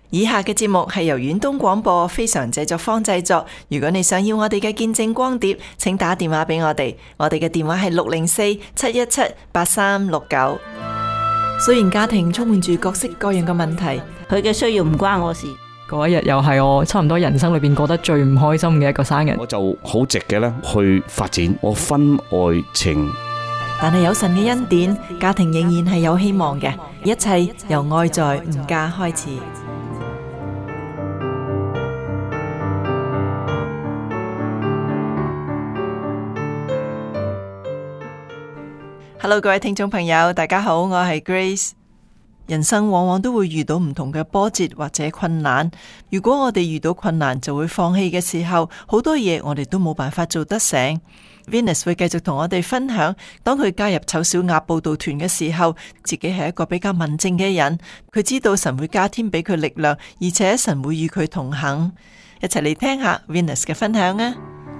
以下嘅節目係由遠東廣播非常製作坊製作。如果你想要我哋嘅見證光碟，請打電話俾我哋。我哋嘅電話係604-717-8369。雖然家庭充滿住各式各樣嘅問題， 佢嘅需要唔關我事。 嗰一日又係我差唔多人生裏邊過得最唔開心嘅一個生日。 我就好直嘅咧去發展我婚外情。 但係有神嘅恩典，家庭仍然係有希望嘅。一切由愛在吾家開始。Hello， 各位聽眾朋友，大家好，我係 Grace。人生往往都會遇到唔同嘅波折或者困難。如果我哋遇到困難就會放棄嘅時候，好多嘢我哋都冇辦法做得成。Venus 會繼續同我哋分享，當佢加入醜小鴨佈道團嘅時候，自己係一個比較文靜嘅人。佢知道神會加添俾佢力量，而且神會與佢同行。一齊嚟聽下 Venus 嘅分享啊！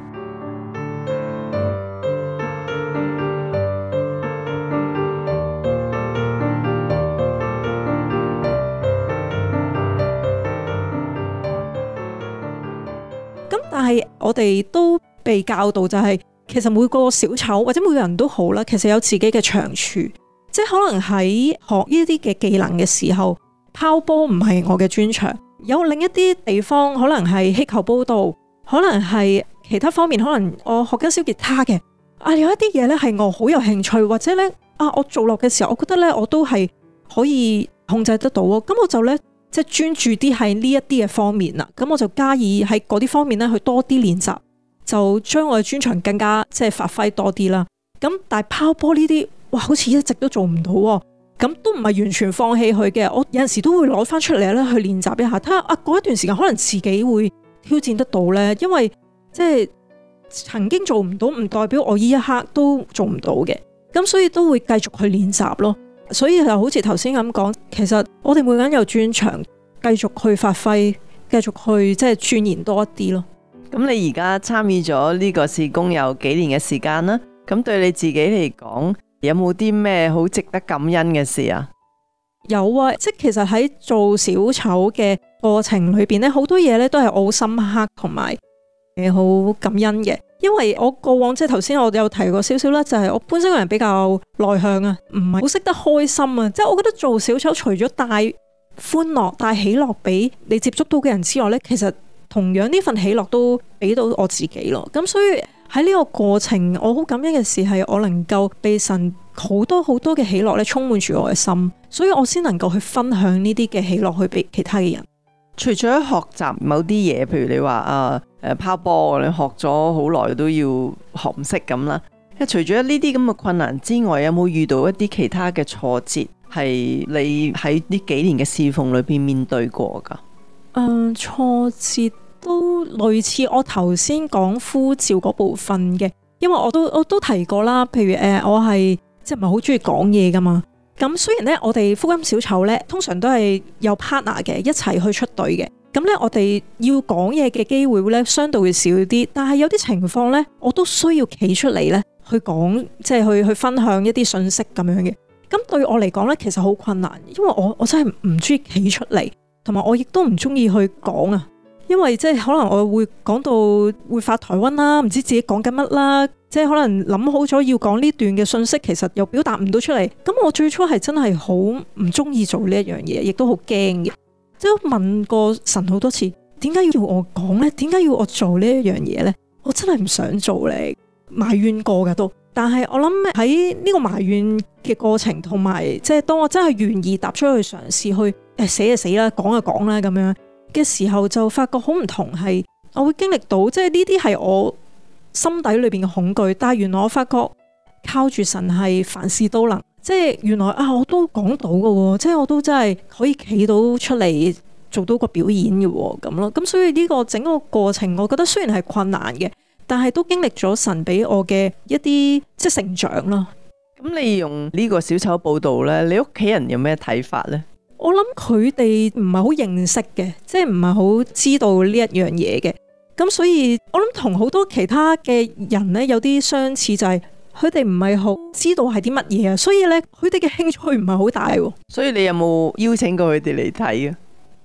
但係我哋都被教導就係，其實每個小丑或者每個人都好啦，其實有自己嘅長處，即係可能喺學呢啲嘅技能嘅時候，拋波唔係我嘅專長，有另一啲地方可能係氣球報道，可能係其他方面，可能我學緊小吉他嘅，有一啲嘢咧係我好有興趣，或者咧我做落嘅時候，我覺得咧我都係可以控制得到，咁我就咧。即係專注啲喺呢一啲嘅方面啦，咁我就加以喺嗰啲方面咧去多啲練習，就將我嘅專長更加即係發揮多啲啦。咁但係拋波呢啲，哇，好似一直都做唔到，咁都唔係完全放棄佢嘅。我有陣時都會攞翻出嚟咧去練習一下，睇下嗰一段時間可能自己會挑戰得到咧，因為即係曾經做唔到，唔代表我呢一刻都做唔到嘅。咁所以都會繼續去練習咯。所以就好似頭先咁講，其實我哋每個人有專長，繼續去發揮，繼續去即係鑽研多一啲咯。 咁你而家參與咗呢個事工有幾年嘅時間啦？咁對你自己嚟講，有冇啲咩好值得感恩嘅事啊？ 有啊，即係其實喺做小丑嘅過程裏邊咧，好多嘢咧都係我好深刻同埋好感恩嘅。因為我過往即係頭先我有提過少少啦，就係我本身個人比較內向啊，唔係好識得開心啊。即係我覺得做小丑除咗帶歡樂、帶喜樂俾你接觸到嘅人之外咧，其實同樣呢份喜樂都俾到我自己咯。咁所以喺呢個過程，我好感恩嘅事係我能夠被神好多好多嘅喜樂咧充滿住我嘅心，所以我先能夠去分享呢啲嘅喜樂去俾其他嘅人。 除咗學習某啲嘢，譬如你話拋波，你學咗好耐都要學唔識咁啦。除咗呢啲咁嘅困難之外，有冇遇到一啲其他嘅挫折係你喺呢幾年嘅侍奉裏邊面對過噶？ 挫折都類似我頭先講呼召嗰部分嘅，因為我都提過啦。譬如我係即係唔係好中意講嘢噶嘛。咁雖然咧，我哋福音小丑咧，通常都係有 partner 嘅，一齊去出隊嘅。咁咧，我哋要講嘢嘅機會咧，相對會少啲。但係有啲情況咧，我都需要企出嚟咧，去講，即係去分享一啲信息咁樣嘅。咁對我嚟講咧，其實好困難，因為我真係唔中意企出嚟，同埋我亦都唔中意去講啊。因為即係可能我會講到會發台瘟啦，唔知自己講緊乜啦。即係可能諗好咗要講呢段嘅信息，其實又表達唔到出嚟。咁我最初係真係好唔中意做呢一樣嘢，亦都好驚嘅。即係問過神好多次，點解要我講呢？點解要我做呢一樣嘢呢？我真係唔想做咧，埋怨過噶都。但係我諗喺呢個埋怨嘅過程，同埋即係當我真係願意踏出去嘗試去死就死啦，講就講啦咁樣嘅時候，就發覺好唔同。係我會經歷到，即係呢啲係我心底裏邊嘅恐懼，但係原來我發覺靠住神係凡事都能，即係原來我都講到嘅，即係我都真係可以企到出嚟做到個表演嘅咁咯。咁所以呢個整個過程，我覺得雖然係困難嘅，但係都經歷咗神俾我嘅一啲即係成長啦。 咁你用呢個小丑報道呢，你屋企人有咩睇法呢？ 我諗佢哋唔係好認識嘅，即係唔係好知道呢一樣嘢嘅。咁所以我諗同好多其他嘅人呢有啲相似，就係佢哋唔係好知道係啲乜嘢啊，所以呢，佢哋嘅興趣唔係好大。 所以你有冇邀請過佢哋嚟睇啊？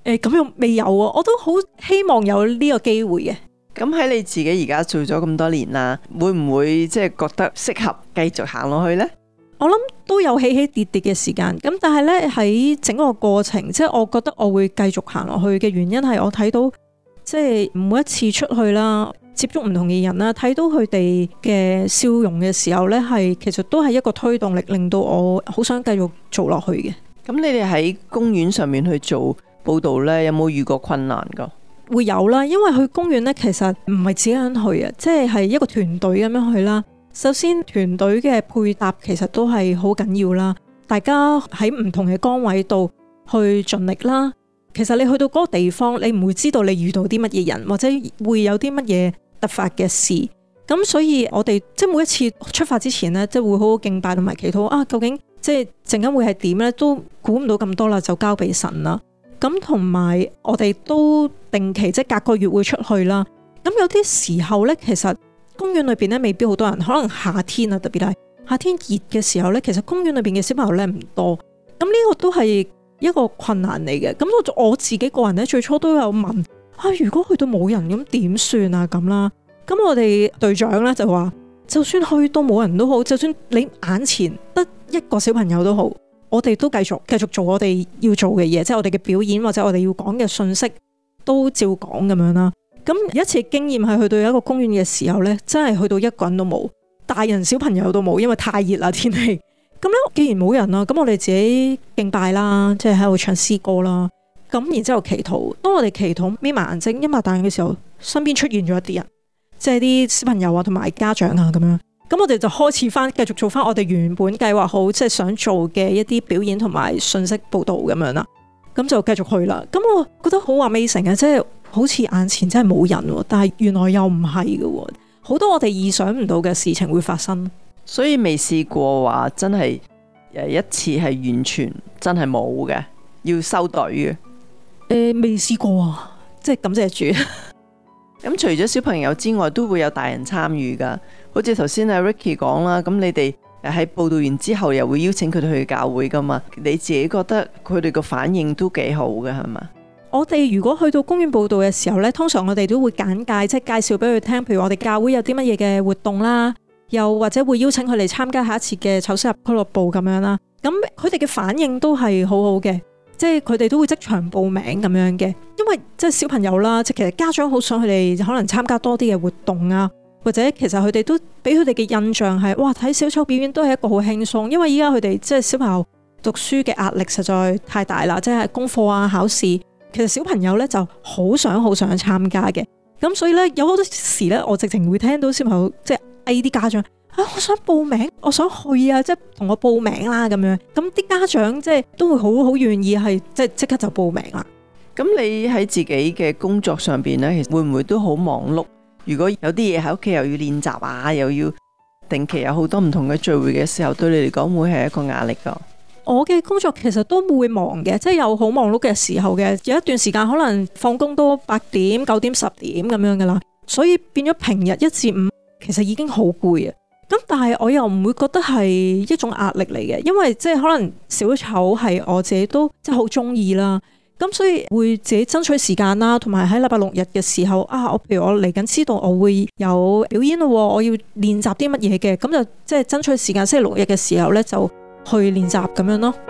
咁又未有啊，我都好希望有呢個機會嘅。 咁喺你自己而家做咗咁多年啦，會唔會即係覺得適合繼續行落去呢？ 我諗都有起起跌跌嘅時間，咁但係呢，喺整個過程，即係我覺得我會繼續行落去嘅原因係我睇到，即係每一次出去啦，接觸唔同嘅人啦，睇到佢哋嘅笑容嘅時候呢，係其實都係一個推動力，令到我好想繼續做落去嘅。 咁你哋喺公園上面去做報道呢，有冇遇過困難噶？ 會有啦，因為去公園呢，其實唔係自己人去啊，即係一個團隊咁樣去啦。首先團隊嘅配搭其實都係好緊要啦，大家喺唔同嘅崗位度去盡力啦。其實你去到嗰個地方，你唔會知道你遇到啲乜嘢人，或者會有啲乜嘢突發嘅事。咁所以我哋即係每一次出發之前呢，即係會好好敬拜同埋祈禱啊，究竟即係陣間會係點呢？都估唔到咁多啦，就交俾神啦。咁同埋我哋都定期即係隔個月會出去啦。咁有啲時候呢，其實公園裏邊咧未必好多人，可能夏天啊，特別係夏天熱嘅時候咧，其實公園裏邊嘅小朋友咧唔多，咁呢個都係一個困難嚟嘅。咁我自己個人咧最初都有問啊，如果去到冇人咁點算啊咁啦？咁我哋隊長咧就話，就算去到冇人都好，就算你眼前得一個小朋友都好，我哋都繼續做我哋要做嘅嘢，即係我哋嘅表演或者我哋要講嘅信息都照講咁樣啦。咁有一次經驗係去到一個公園嘅時候呢，真係去到一個人都冇，大人小朋友都冇，因為太熱啦天氣。咁咧既然冇人啦，咁我哋自己敬拜啦，即係喺度唱詩歌啦。咁然之後祈禱，當我哋祈禱眯埋眼睛一擘大眼嘅時候，身邊出現咗一啲人，即係啲小朋友啊同埋家長啊咁樣。咁我哋就開始翻繼續做翻我哋原本計劃好即係想做嘅一啲表演同埋信息報導咁樣啦。咁就繼續去啦。咁我覺得好amazing啊，即係好似眼前真係冇人，但係原來又唔係嘅，好多我哋意想唔到嘅事情會發生。 所以未試過話真係一次係完全真係冇嘅，要收隊嘅。 未試過啊，即係感謝主。 咁除咗小朋友之外，都會有大人參與噶。好似頭先阿 Ricky 講啦，咁你哋喺報道完之後，又會邀請佢哋去教會噶嘛？你自己覺得佢哋個反應都幾好嘅，係嘛？ 我哋如果去到公園報道嘅時候呢，通常我哋都會簡介，即係介紹俾佢聽，譬如我哋教會有啲乜嘢嘅活動啦，又或者會邀請佢哋參加下一次嘅醜小鴨俱樂部咁樣啦。咁佢哋嘅反應都係好好嘅，即係佢哋都會即場報名咁樣嘅，因為即係小朋友啦，即係其實家長好想佢哋可能參加多啲嘅活動啊，或者其實佢哋都俾佢哋嘅印象係，哇，睇小丑表演都係一個好輕鬆，因為依家佢哋即係小朋友讀書嘅壓力實在太大啦，即係功課啊、考試。其實小朋友咧就好想參加嘅，咁所以咧有好多時咧，我直情會聽到小朋友即係嗌啲家長啊，我想報名，我想去啊，即係同我報名啦咁樣。咁啲家長即係都會好願意係即刻就報名啦。 咁你喺自己嘅工作上邊咧，其實會唔會都好忙碌？如果有啲嘢喺屋企又要練習啊，又要定期有好多唔同嘅聚會嘅時候，對你嚟講會係一個壓力噶？ 我嘅工作其實都會忙嘅，即係有好忙碌嘅時候嘅，有一段時間可能放工都8點、9點、10點咁樣噶啦，所以變咗平日1至5其實已經好攰啊。咁但係我又唔會覺得係一種壓力嚟嘅，因為即係可能小丑係我自己都即係好中意啦，咁所以會自己爭取時間啦，同埋喺禮拜6日嘅時候啊，譬如我嚟緊知道我會有表演咯，我要練習啲乜嘢嘅，咁就即係爭取時間，星期6日嘅時候呢，就去練習咁樣咯。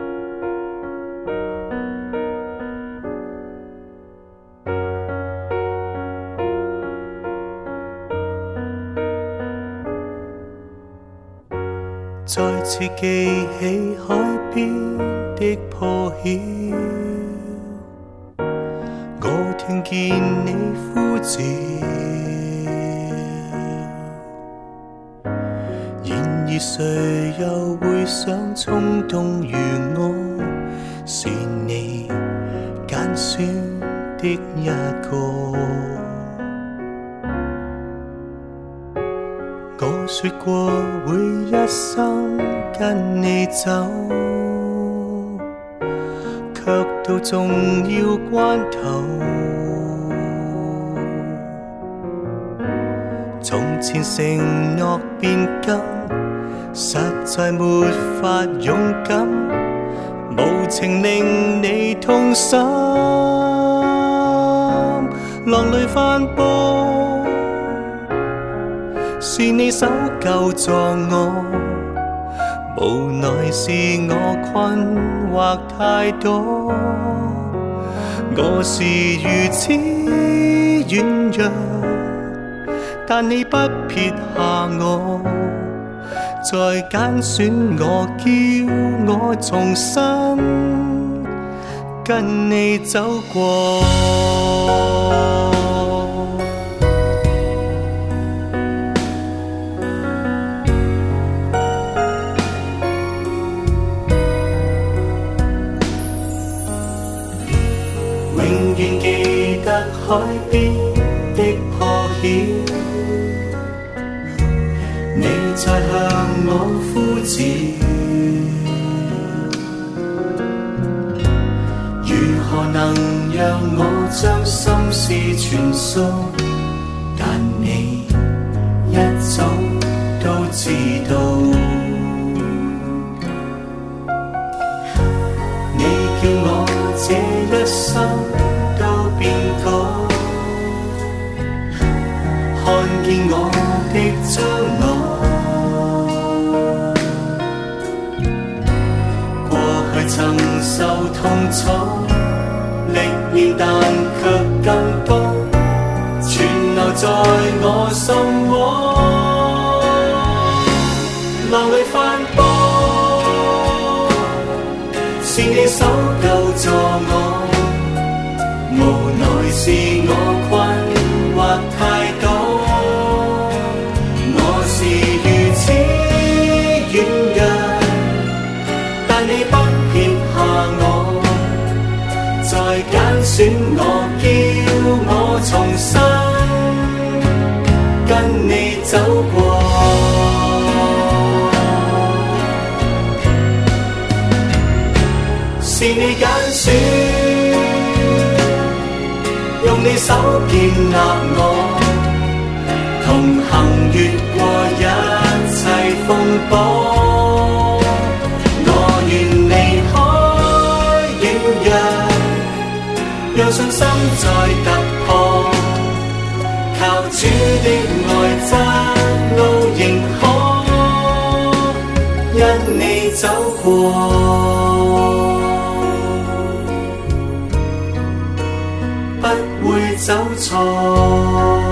再次記起海邊的破曉，我聽見你呼召，然而誰又會想衝動如我，是你揀選的一個。我說過會一生跟你走，卻到重要關頭，從前承諾變更，實在沒法勇敢。 無情令你痛心，浪裏翻波，是你手救助我，無奈是我困惑太多，我是如此軟弱，但你不撇下我，再揀選我，叫我重新跟你走過。永遠記得海邊的破曉，你在向我呼召，如何能讓我將心事全訴？但你一早都知道，你叫我這一生都變改，看見我的將來。曾受痛楚，歷練但卻更多，存留在我心窩。浪裏翻波，是你手救助我，無奈是我困惑太多，我是如此軟弱，但你不我再揀選我，叫我重新跟你走過。是你揀選，用你手建立我，同行越過一切風波。讓信心再突破，靠主的愛真路仍可因你走過，不會走錯。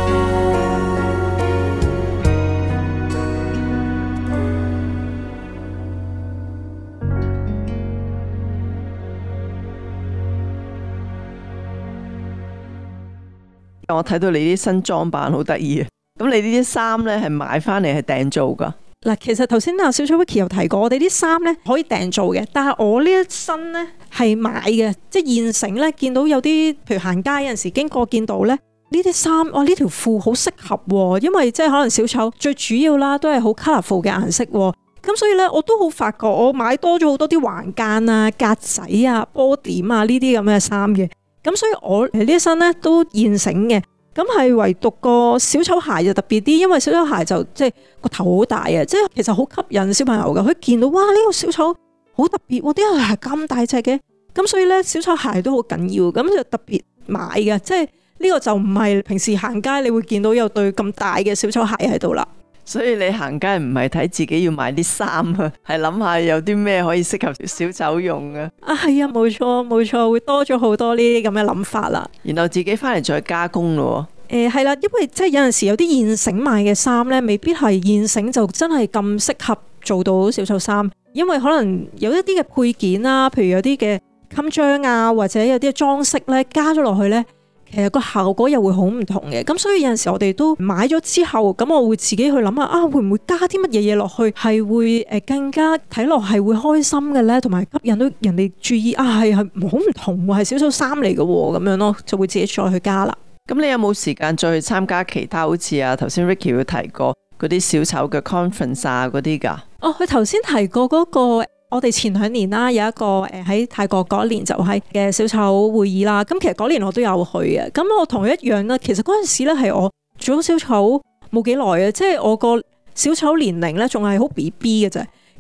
我睇到你啲新裝扮好得意啊！咁你呢啲衫咧係買翻嚟係訂做噶？ 嗱，其實頭先阿小草 Vicky 有提過，我哋啲衫咧可以訂做嘅，但係我呢一身咧係買嘅，即係現成咧。見到有啲譬如行街有陣時經過見到咧呢啲衫，哇！呢條褲好適合喎，因為即係可能小丑最主要啦都係好 colourful 嘅顏色喎。咁所以咧我都好發覺我買多咗好多啲橫間啊、格仔啊、波點啊呢啲咁嘅衫嘅。咁所以我呢一身咧都現成嘅，咁係唯獨個小丑鞋就特別啲，因為小丑鞋就即係個頭好大啊，即係其實好吸引小朋友噶，佢見到哇呢個小丑好特別，啲鞋咁大隻嘅，咁所以咧小丑鞋都好緊要，咁就特別買嘅，即係呢個就唔係平時行街你會見到有對咁大嘅小丑鞋喺度啦。 所以你行街唔係睇自己要買啲衫啊，係諗下有啲咩可以適合小丑用啊。係啊，冇錯冇錯，會多咗好多呢啲咁嘅諗法啦。 然後自己翻嚟再加工咯。 係啦，因為即係有陣時有啲現成賣嘅衫咧，未必係現成就真係咁適合做到小丑衫，因為可能有一啲嘅配件啦，譬如有啲嘅襟章啊，或者有啲嘅裝飾咧加咗落去咧。其實個效果又會好唔同嘅，咁所以有陣時我哋都買咗之後，咁我會自己去諗下啊，會唔會加啲乜嘢嘢落去，係會更加睇落係會開心嘅咧，同埋吸引到人哋注意啊，係好唔同喎，係小丑衫嚟嘅咁樣咯，就會自己再去加啦。 咁你有冇時間再去參加其他好似啊頭先 Ricky 會提過嗰啲小丑嘅 conference 啊嗰啲㗎？哦， 佢頭先提過嗰個。我哋前2年啦，有一個喺泰國嗰年就係嘅小丑會議啦。咁其實嗰年我都有去嘅。咁我同佢一樣啦。其實嗰陣時咧係我做咗小丑冇幾耐啊，即係我個小丑年齡咧仲係好 BB 嘅啫。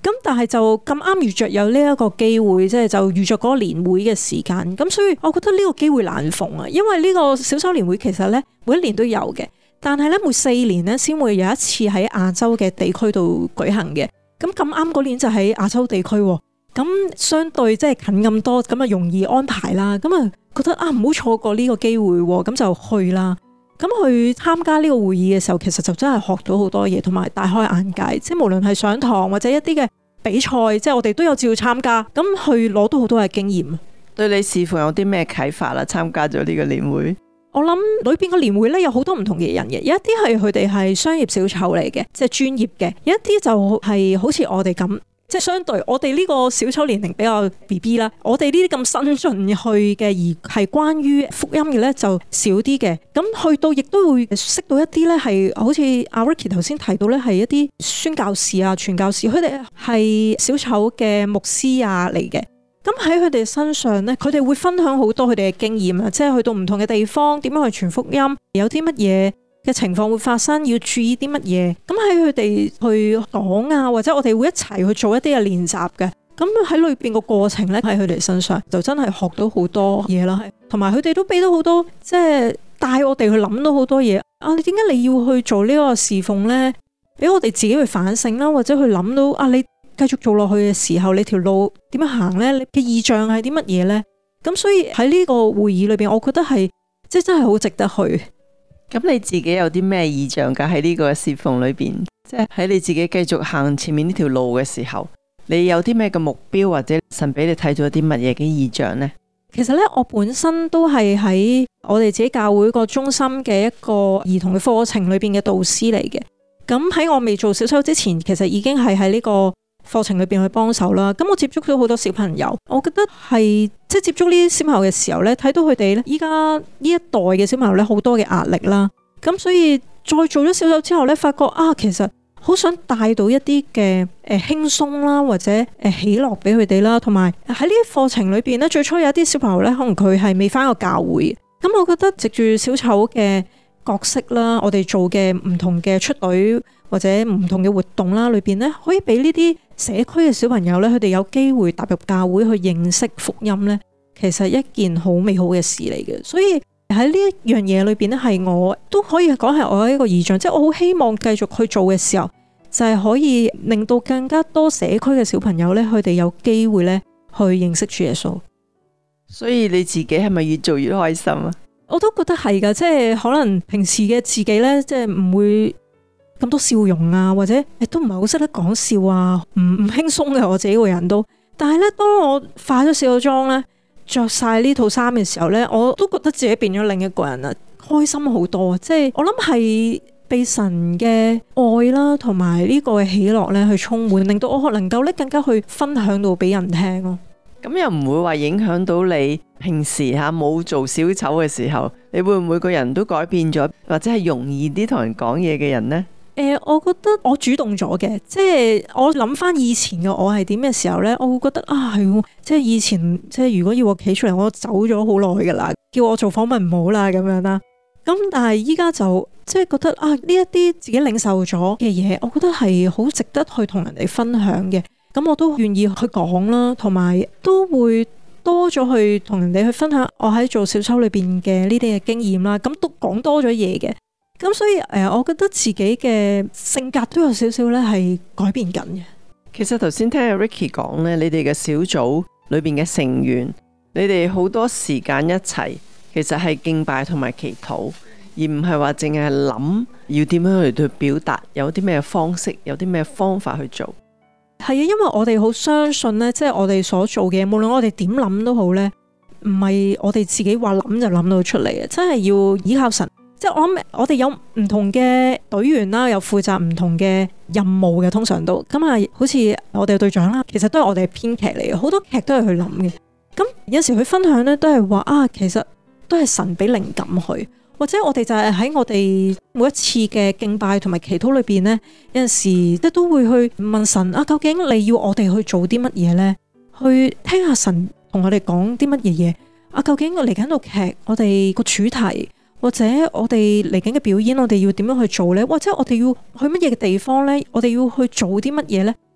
咁但係就咁啱遇着有呢一個機會，即係就遇着嗰個年會嘅時間，咁所以我覺得呢個機會難逢啊，因為呢個小丑年會其實咧每一年都有嘅，但係咧每4年咧先會有一次喺亞洲嘅地區度舉行嘅。咁啱嗰年就喺亞洲地區，咁相對即係近咁多，咁啊容易安排啦。咁啊覺得唔好錯過呢個機會，咁就去啦。咁去參加呢個會議嘅時候，其實就真係學到好多嘢，同埋大開眼界。即係無論係上堂或者一啲嘅比賽，即係我哋都有照參加，咁去攞到好多嘅經驗。 對你侍奉有啲咩啟發啦？參加咗呢個年會， 我諗裏邊個年會咧有好多唔同嘅人嘅，有一啲係佢哋係商業小丑嚟嘅，即係專業嘅；有一啲就係好似我哋咁。即係相對我哋呢個小丑年齡比較 BB 啦，我哋呢啲咁新進去嘅而係關於福音嘅咧就少啲嘅。咁去到亦都會識到一啲咧係好似阿 Ricky 頭先提到咧係一啲宣教士啊、傳教士，佢哋係小丑嘅牧師啊嚟嘅。咁喺佢哋身上咧，佢哋會分享好多佢哋嘅經驗啊，即係去到唔同嘅地方點樣去傳福音，有啲乜嘢嘅情況會發生，要注意啲乜嘢？咁喺佢哋去講啊，或者我哋會一齊去做一啲嘅練習嘅。咁喺裏邊個過程咧，喺佢哋身上就真係學到好多嘢啦。同埋佢哋都俾到好多，即係帶我哋去諗到好多嘢。你點解你要去做呢個侍奉咧？俾我哋自己去反省啦，或者去諗到你繼續做落去嘅時候，你條路點樣行咧？你嘅意象係啲乜嘢咧？咁所以喺呢個會議裏邊，我覺得係即係真係好值得去。 咁你自己有啲咩意象㗎？喺呢個侍奉裏邊，即係喺你自己繼續行前面呢條路嘅時候，你有啲咩嘅目標，或者神俾你睇咗啲乜嘢嘅意象呢？ 其實咧，我本身都係喺我哋自己教會個中心嘅一個兒童嘅課程裏邊嘅導師嚟嘅。咁喺我未做小丑之前，其實已經係喺呢個課程裏邊去幫手啦。咁我接觸到好多小朋友，我覺得係即係接觸呢啲小朋友嘅時候咧，睇到佢哋咧依家呢一代嘅小朋友咧好多嘅壓力啦。咁所以再做咗小丑之後咧，發覺其實好想帶到一啲嘅輕鬆啦，或者喜樂俾佢哋啦。同埋喺呢啲課程裏邊咧，最初有一啲小朋友咧，可能佢係未返過教會。咁我覺得藉住小丑嘅角色啦，我哋做嘅唔同嘅出隊或者唔同嘅活動啦，裏邊咧可以俾呢啲社區嘅小朋友咧，佢哋有機會踏入教會去認識福音咧，其實一件好美好嘅事嚟嘅。所以喺呢一樣嘢裏邊咧，係我都可以講係我一個異象，即係我好希望繼續去做嘅時候，就係可以令到更加多社區嘅小朋友咧，佢哋有機會咧去認識主耶穌。 所以你自己係咪越做越開心啊？ 我都覺得係噶，即係可能平時嘅自己咧，即係唔會咁多笑容啊，或者亦都唔係好識得講笑啊，唔輕鬆嘅我自己個人都。但係咧，當我化咗小丑妝咧，着晒呢套衫嘅時候咧，我都覺得自己變咗另一個人啦，開心好多。即係我諗係被神嘅愛啦，同埋呢個喜樂咧去充滿，令到我能夠咧更加去分享到俾人聽咯。 咁又唔會話影響到你平時冇做小丑嘅時候，你會唔會個人都改變咗，或者係容易啲同人講嘢嘅人呢？ 我覺得我主動咗嘅，即係我諗翻以前嘅我係點嘅時候呢，我會覺得係，即係以前即係如果要我企出嚟，我走咗好耐噶啦，叫我做訪問唔好啦咁樣啦。咁但係依家就即係覺得呢一啲自己領受咗嘅嘢，我覺得係好值得去同人哋分享嘅。咁我都願意去講啦，同埋都會多咗去同人哋去分享我喺做小丑裏邊嘅呢啲嘅經驗啦。咁都講多咗嘢嘅，咁所以我覺得自己嘅性格都有少少咧係改變緊嘅。 其實頭先聽阿 Ricky 講咧，你哋嘅小組裏邊嘅成員，你哋好多時間一齊，其實係敬拜同埋祈禱，而唔係話淨係諗要點樣嚟去表達，有啲咩方式，有啲咩方法去做。 係啊，因為我哋好相信咧，即係我哋所做嘅，無論我哋點諗都好咧，唔係我哋自己話諗就諗到出嚟嘅，真係要依靠神。即係我諗，我哋有唔同嘅隊員啦，有負責唔同嘅任務嘅，通常都咁好似我哋嘅隊長啦，其實都係我哋編劇嚟嘅，好多劇都係去諗嘅。咁有時佢分享咧，都係話其實都係神俾靈感去。或者我哋就係喺我哋每一次嘅敬拜同埋祈禱裏邊呢，有陣時即都會去問神究竟你要我哋去做啲乜嘢呢？去聽下神同我哋講啲乜嘢嘢究竟嚟緊套劇，我哋個主題或者我哋嚟緊嘅表演，我哋要點樣去做呢？或者我哋要去乜嘢嘅地方呢？我哋要去做啲乜嘢呢？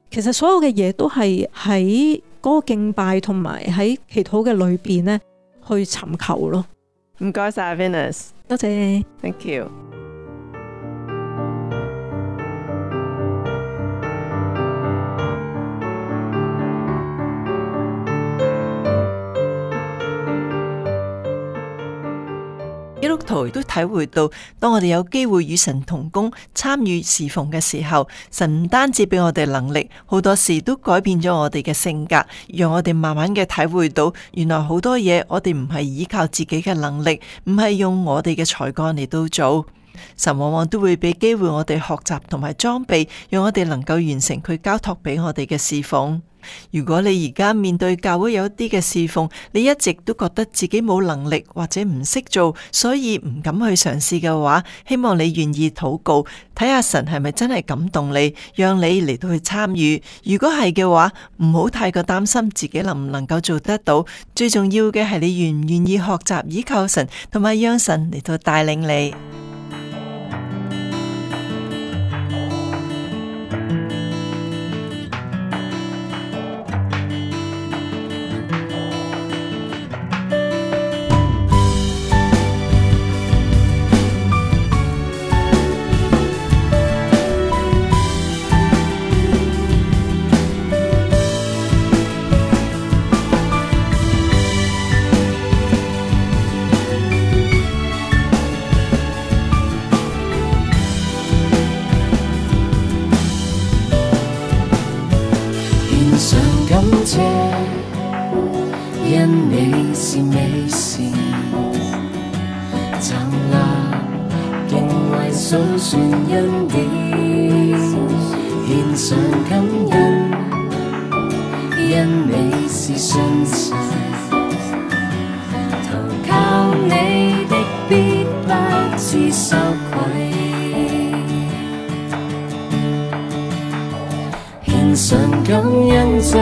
其實所有嘅嘢都係喺嗰個敬拜同埋喺祈禱嘅裏邊咧去尋求咯。 唔該晒 Venus， 多謝。 Thank you。基督徒都體會到，當我哋有機會與神同工、參與侍奉嘅時候，神唔單止俾我哋能力，好多時都改變咗我哋嘅性格，讓我哋慢慢嘅體會到，原來好多嘢我哋唔係依靠自己嘅能力，唔係用我哋嘅才幹嚟到做。神往往都會俾機會我哋學習同埋裝備，讓我哋能夠完成佢交託俾我哋嘅侍奉。如果你而家面對教會有一啲嘅侍奉，你一直都覺得自己冇能力或者唔識做，所以唔敢去嘗試嘅話，希望你願意禱告，睇下神係咪真係感動你，讓你嚟到去參與。如果係嘅話，唔好太過擔心自己能唔能夠做得到，最重要嘅係你願唔願意學習依靠神，同埋讓神嚟到帶領你。 因你是美善，站立敬畏數算恩典，獻上感恩。因你是信實，投靠你的必不致羞愧，獻上感恩祭。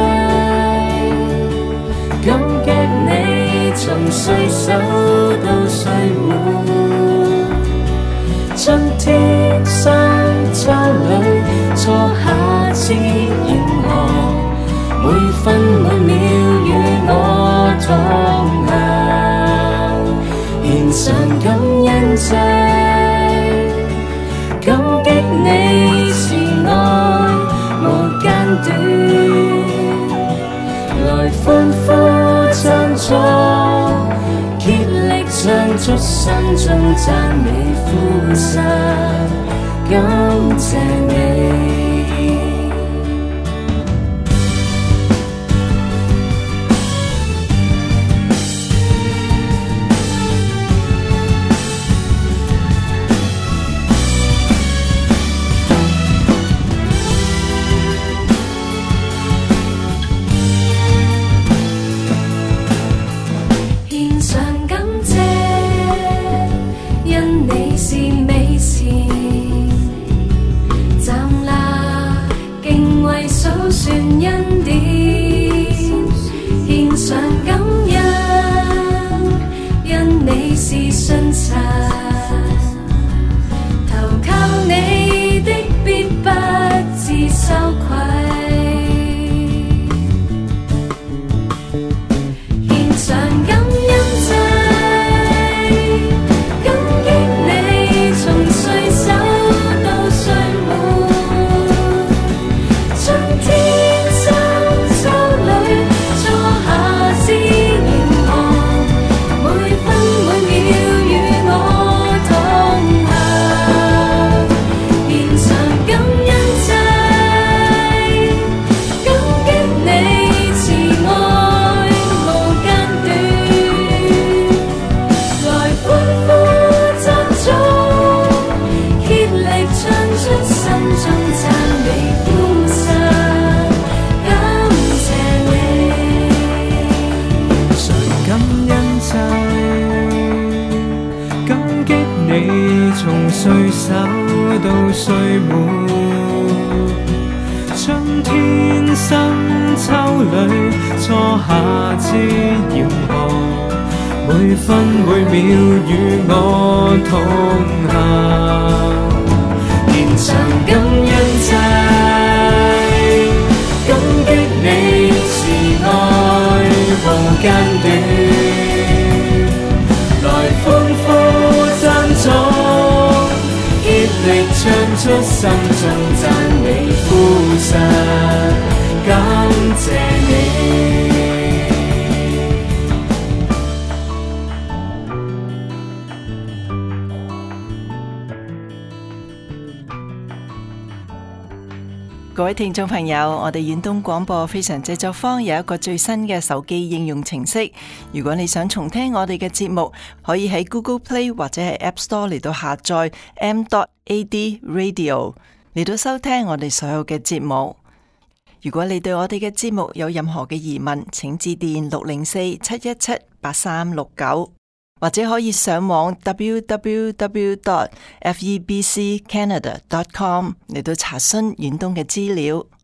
感激你從歲首到歲末，春天深秋裏，初夏至炎寒，每分每秒與我同行，獻上感恩祭，感激你慈愛無間斷，來歡呼讚頌，竭力唱出心中讚美呼聲，感謝你。從歲首到歲末，春天深秋裏，初夏至炎寒，每分每秒與我同行，獻上感恩祭， 你慈愛無間斷，來歡呼讚頌，竭力唱出心中讚美呼實，感謝你。 各位聽眾朋友，我哋遠東廣播非常製作坊有一個最新嘅手機應用程式。如果你想重聽我哋嘅節目，可以喺 Google Play 或者係 App Store 嚟到下載 m.ad radio 嚟到收聽我哋所有嘅節目。如果你對我哋嘅節目有任何嘅疑問，請致電604-717-8369，或者可以上網 www.febccanada.com 嚟到查詢遠東嘅資料。